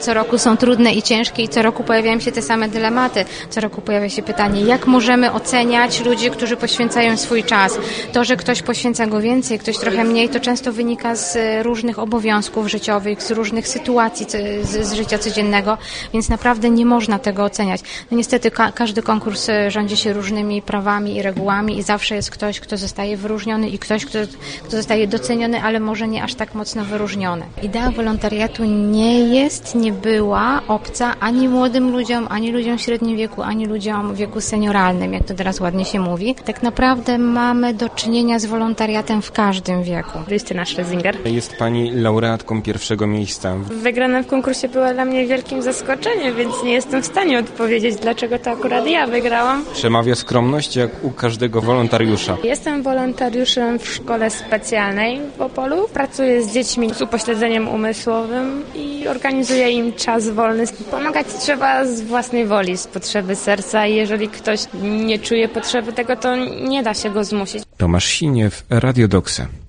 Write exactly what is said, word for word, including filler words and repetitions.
Co roku są trudne i ciężkie i co roku pojawiają się te same dylematy. Co roku pojawia się pytanie, jak możemy oceniać ludzi, którzy poświęcają swój czas. To, że ktoś poświęca go więcej, ktoś trochę mniej, to często wynika z różnych obowiązków życiowych, z różnych sytuacji z, z życia codziennego, więc naprawdę nie można tego oceniać. No niestety ka- każdy konkurs rządzi się różnymi prawami i regułami i zawsze jest ktoś, kto zostaje wyróżniony i ktoś, kto, kto zostaje doceniony, ale może nie aż tak mocno wyróżniony. Idea wolontariatu nie jest, nie była obca ani młodym ludziom, ani ludziom w średnim wieku, ani ludziom w wieku senioralnym, jak to teraz ładnie się mówi. Tak naprawdę mamy do czynienia z wolontariatem w każdym wieku. Justyna Schlesinger. Jest Pani laureatką pierwszego miejsca. Wygrana w konkursie była dla mnie wielkim zaskoczeniem, więc nie jestem w stanie odpowiedzieć, dlaczego to akurat ja wygrałam. Przemawia skromność jak u każdego wolontariusza. Jestem wolontariuszem w szkole specjalnej w Opolu. Pracuję z dziećmi z upośledzeniem umysłowym i organizuję im czas wolny. Pomagać trzeba z własnej woli, z potrzeby serca i jeżeli ktoś nie czuje potrzeby tego, to nie da się go zmusić. Tomasz Siniew, Radio Doksa.